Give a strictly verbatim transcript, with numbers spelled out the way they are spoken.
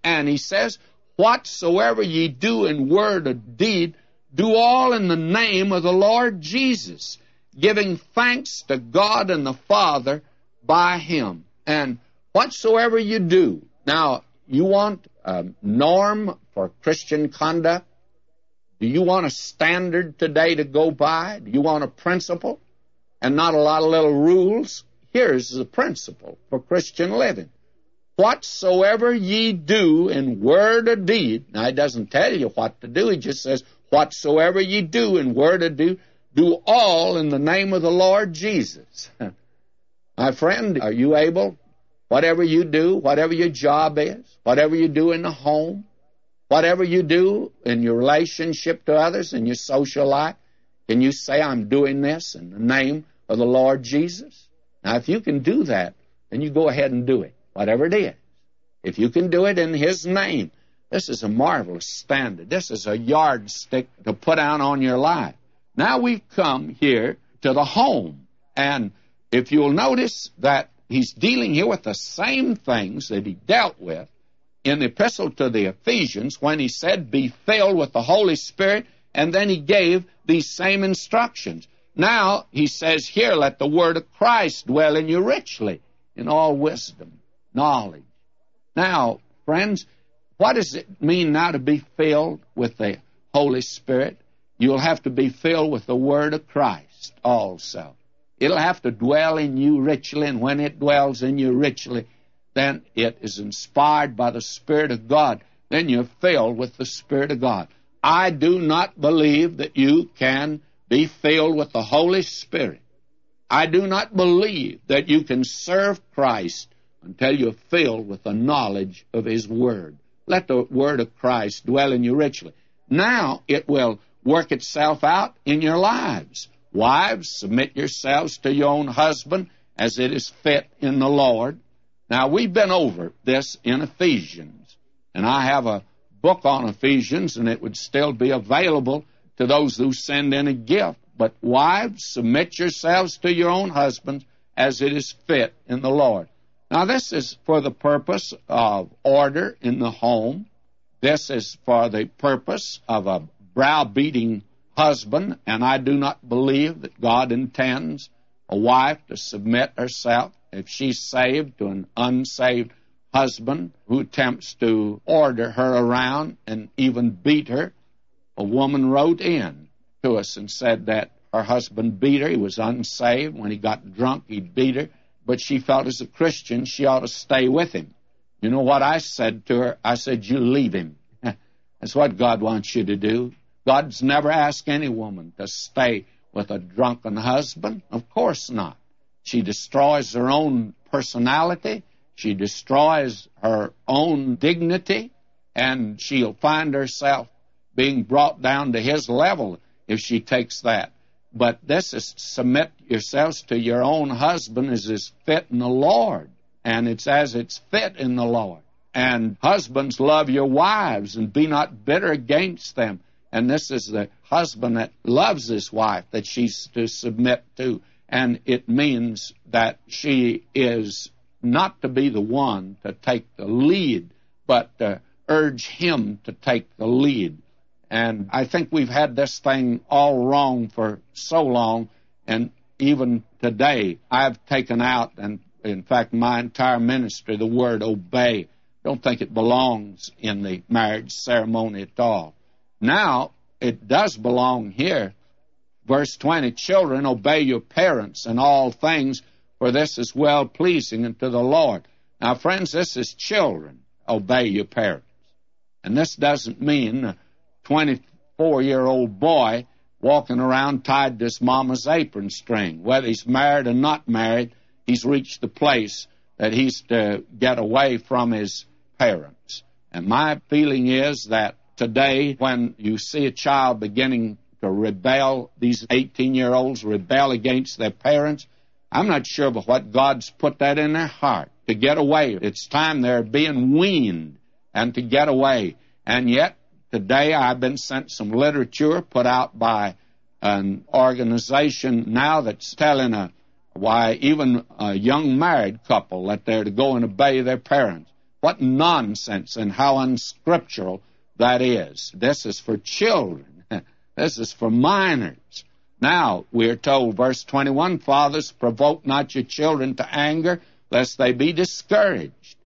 And he says, whatsoever ye do in word or deed, do all in the name of the Lord Jesus, giving thanks to God and the Father by him. And whatsoever you do. Now, you want a norm for Christian conduct? Do you want a standard today to go by? Do you want a principle and not a lot of little rules? Here's the principle for Christian living. Whatsoever ye do in word or deed, now he doesn't tell you what to do, he just says, whatsoever ye do in word or deed, do all in the name of the Lord Jesus. My friend, are you able, whatever you do, whatever your job is, whatever you do in the home, whatever you do in your relationship to others, in your social life, can you say, I'm doing this in the name of the Lord Jesus? Now, if you can do that, then you go ahead and do it, whatever it is. If you can do it in his name, this is a marvelous standard. This is a yardstick to put out on your life. Now we've come here to the home, and if you'll notice that he's dealing here with the same things that he dealt with in the epistle to the Ephesians when he said, be filled with the Holy Spirit, and then he gave these same instructions. Now, he says here, let the word of Christ dwell in you richly, in all wisdom, knowledge. Now, friends, what does it mean now to be filled with the Holy Spirit? You'll have to be filled with the word of Christ also. It'll have to dwell in you richly, and when it dwells in you richly, then it is inspired by the Spirit of God. Then you're filled with the Spirit of God. I do not believe that you can be filled with the Holy Spirit. I do not believe that you can serve Christ until you're filled with the knowledge of his word. Let the word of Christ dwell in you richly. Now it will work itself out in your lives. Wives, submit yourselves to your own husband as it is fit in the Lord. Now, we've been over this in Ephesians, and I have a book on Ephesians, and it would still be available to those who send in a gift. But wives, submit yourselves to your own husbands as it is fit in the Lord. Now, this is for the purpose of order in the home. This is for the purpose of a browbeating husband, and I do not believe that God intends a wife to submit herself, if she's saved, to an unsaved husband who attempts to order her around and even beat her. A woman wrote in to us and said that her husband beat her. He was unsaved. When he got drunk, he'd beat her. But she felt as a Christian she ought to stay with him. You know what I said to her? I said, you leave him. That's what God wants you to do. God's never asked any woman to stay with a drunken husband. Of course not. She destroys her own personality. She destroys her own dignity. And she'll find herself being brought down to his level if she takes that. But this is submit yourselves to your own husband as is fit in the Lord. And it's as it's fit in the Lord. And husbands, love your wives and be not bitter against them. And this is the husband that loves his wife that she's to submit to. And it means that she is not to be the one to take the lead, but to urge him to take the lead. And I think we've had this thing all wrong for so long, and even today I've taken out, and in fact my entire ministry, the word obey. Don't think it belongs in the marriage ceremony at all. Now, it does belong here. Verse twenty, children, obey your parents in all things, for this is well-pleasing unto the Lord. Now, friends, this is children. Obey your parents. And this doesn't mean a twenty-four-year-old boy walking around tied to his mama's apron string. Whether he's married or not married, he's reached the place that he's to get away from his parents. And my feeling is that today, when you see a child beginning to rebel, these eighteen-year-olds rebel against their parents, I'm not sure but what God's put that in their heart, to get away. It's time they're being weaned and to get away. And yet, today I've been sent some literature put out by an organization now that's telling a, why even a young married couple that they're to go and obey their parents. what nonsense and how unscriptural that is. This is for children. This is for minors. Now, we're told, verse twenty-one, fathers, provoke not your children to anger, lest they be discouraged.